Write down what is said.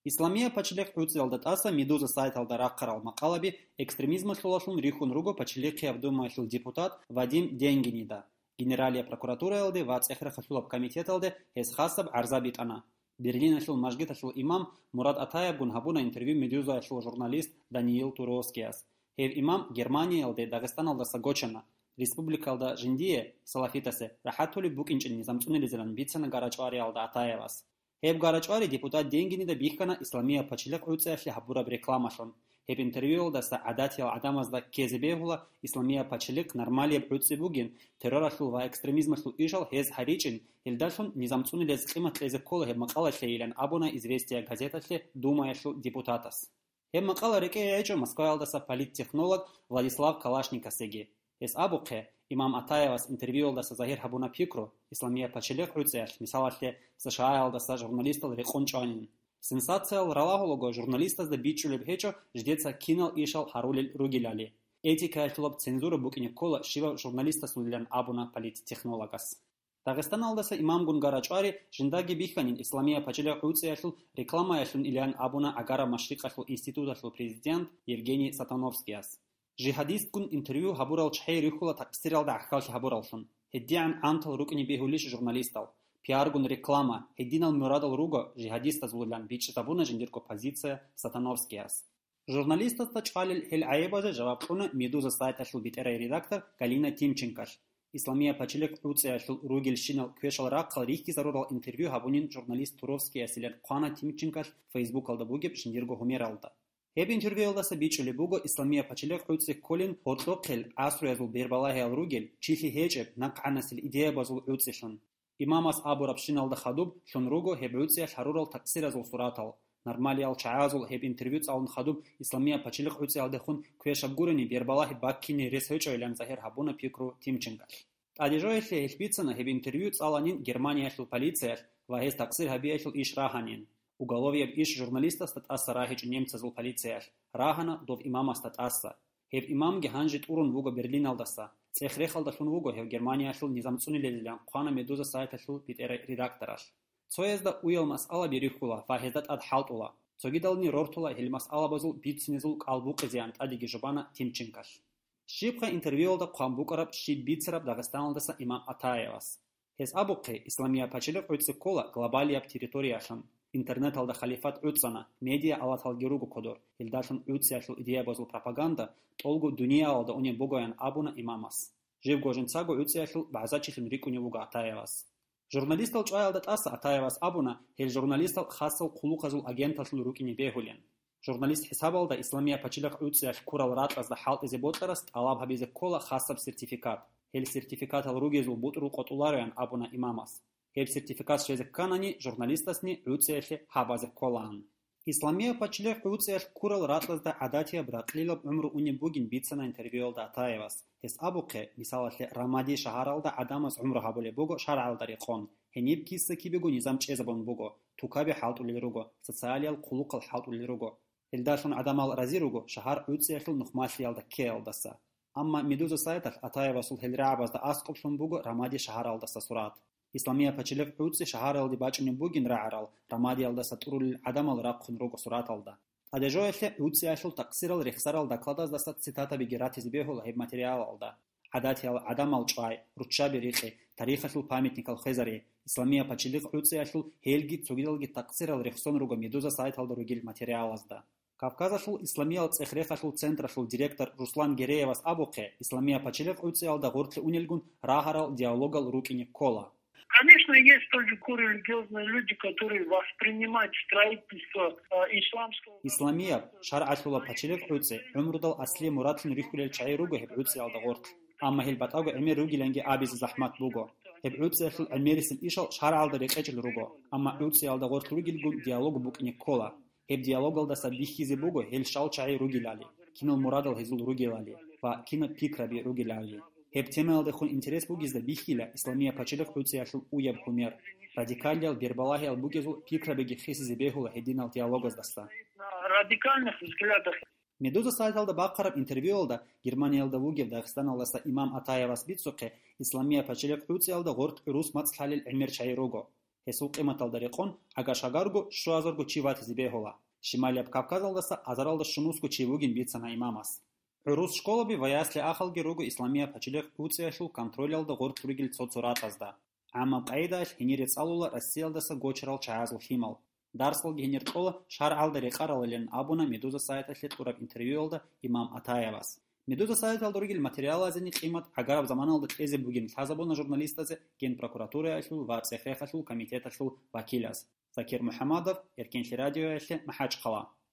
Исламия пачилек уцелда таса Медуза сайталда раққарал мақалаби экстремизма шулашун рихун руго пачилеки абдумайшул депутат Вадим Денгинида. Генералия прокуратура алды вацехра хашулаб комитет алды хасаб арзабит ана. Берлин ашул мажгит ашул имам Мурад Атаев гунхабуна интервью Медуза ашул журналист Даниил Туровскиас. Хев имам Германия алды Дагестан алда сагочана. Республика алда Жиндие салафитасе рахатули букинчин низамцунили зелан бицана гарачвари алда Атаевас. Хеб гарачвари депутат Денгинида бихкана Исламия пачилек уцеашли хабураб рекламашон. Хеб интервью алда са адатил адамазда кезебегула Исламия пачилек нормалия уцебугин террорашул ва экстремизмашул ишал хез харичин илдашон низамцунили зқимат лезекола хеб мақалашле илан абуна известия газеташле думаяшул депутатас. Хеб мақала реке яйчо Москва алдаса политтехнолог Владислав Калашникасеги. Эс абуқе имам Атаевас интервью алдаса Захир Хабуна Пикро, Исламия пачилек уцеаш, мисалашле США алдаса журналистал Рекончанин. Сенсациал ралаголого журналиста да бичулеб хечо ждеца кинал ишал Харулил Ругиляли. Этика ашулаб цензура букине кола шива журналиста сулилян абуна политтехнологас. Дагестан алдаса имам Гунгарачвари жиндаги биханин Исламия пачилек уцеашул реклама яшун илян абуна агара машрикашул институташул президент Евгений Сатановскиас. Жихадист кун интервью хабурал чхей рихула такстирал да ахкалш хабуралшун. Хеддиан антал рукни бехулиш журналистал. Пиар гун реклама. Хеддинал мурадал руго жихадиста зулулян бичтабуна жиндирко позиция Сатановскиас. Журналистата чхалил хел аебазе жавабшуна Медуза сайташул битерай редактор Галина Тимченкаш. Исламия пачилек уцеашул ругил шинал квешал раққал рихки зарурал интервью хабунин журналист Туровский асилен Қуана Тимченкаш Facebook алда бугеб жиндирго хумералда. Хеб интервью алдаса бичули буго Исламия пачилек уцек колин хотлоқел асруязул бербалахи ругил чихи хечеб нақанасил идея базул уцешун. Имамас абу рабшиналда хадуб шун руго хеб уцеаш харурал таксиразул суратал. Нормалиал чаазул хеб интервью цаун хадуб Исламия пачилек уце алдахун квешабгурани бербалахи баккини ресхечо илян Захир Хабуна Пикру Тимченкаш. Адижоэшли хешпицана хеб интервью цаланин Германияшл полицияш вахес таксир хабияшл иш раханин. Уголовье иш журналиста стат аса рахич немца зул полицияш. Рахана дов имама стат аса. Хев имам геханжит урун вуго Берлин алдаса. Цехрехалда шун вуго хев Германия шул низамцуни лелилян Қуана Медуза сайта шул питер редактораш. Цоезда уел масала берихула фахездат ад халтула. Цогидални рортула хел масала базул битсинизул калбуқизиант адиги жубана Тимченкаш. Шипха интервьюлда Қуамбуқараб шиб битсараб Дагестан алдаса имам Атаевас. Хез абуқе Исламия пачилек уйцекола глобалияб территорияшан. Интернет алда халифат уцана, медиа алатал геругу кодор, илдашун уцяшул идея базул пропаганда, толгу дуния алда уне богоян абуна имамас. Жив гоженцагу уцяшул базачишин рикуневуга Атаевас. Журналист алчай алдат аса Атаевас абуна, хел журналист ал хасал кулуказул агенташул рукини бехулен. Журналист хисаб алда Исламия пачилек уцяш курал ратаз да халт изеботараст алаб хабизе кола хасаб сертификат. Хел сертификат ал ругезул бутру котуларян абуна имамас. Хеб сертификат шезек канани журналистасни уцеашли хабазек колан. Исламия пачилек уцеаш курал ратлазда адатия братлилоб умру уни бугин битсана интервью алда Атаевас. Хес абуке мисалашле Рамади шахаралда адамас умру хабуле буго шаралдари хон. Хениб кисса кибегу низам чезабон буго. Тукаби халтули руго. Социалиал кулукал халтули руго. Илдашун адамал рази руго шахар уцеашл нухмашли алда ке алдаса. Амма Медуза сайтах Атаевасул хелрабазда аскопшун буго Рамади шахаралдаса сурат. Исламия пачилек уци шахарал ди бачуни бугин раарал Рамади алда сатурул адамал рақхун руго сурат алда. Адежоэшле уци ашул таксирал рехсарал докладаз даса цитата бигерат избехул хеб материал алда. Адатиал адамал чай, ручаби рихи, тарихашул памятникал хезари. Исламия пачилек уци ашул хелги цугидалги таксирал рехсон руго Медуза сайт алда ругил материал азда. Кавказашул Исламия цехрехашул центрашул директор Руслан Гереевас абуке Исламия пачилек уци алда гуртли унельгун рахарал диалогал рукини кола. Конечно, есть тоже религиозные люди, которые воспринимают строительство исламского... Исламия, шар ашула пачилек уци, умрудал асли муратлин рихулел чай руго хеб уци алда гурт. Амма хел батагу эмир ругиленги абиз захмат буго. Хеб уци ашул эмирисил ишал шар алда рекечил руго. Амма уци алда гурт ругилгун диалогу букни кола. Хеб диалог алда сабихизи буго хел шал чай ругилали. Кинал мурадал хезул ругилали. Ва кина пикраби ругилали. Хеб тема алда хун интерес бугизда бихила Исламия пачилек уци ашул уяб хумер. Радикалиал бербалахи ал бугизул пикрабеги хисизи бехула хединал диалогаз даста. Радикальных взглядах. Медуза сайталда бақараб интервью алда Германия алда вугев Дагестан алдаса имам Атаевас битсуқе Исламия пачилек уци алда ғорт урус мацхалил эмир чайруго. Hesul qimatalda iqon agashagargo shuazorgo chivati zibеҳола. Шималия Кавказалдаса азаралда шунуску чивугин бицана имамас. Рус школаби ва ясли ахалги ругу исламия пачилех уцияшул контролялда гортуригил цоцуратазда. Ама қайдаш хинири цалула Россиялдаса гочрал чаазл химал. Дарслги хиниртола шар алдари қаралален абуна Медуза сайташлет ураб интервьюалда имам Атаевас. Медуза сайталда ругил материала азини қимат агараб заманалда тезе бугин хазабуна журналистазе ген прокуратура ашул ва цехрехашул комитет ашул вакиляс. Закир Мухаммадов, Еркенши радио ашли Махачқала.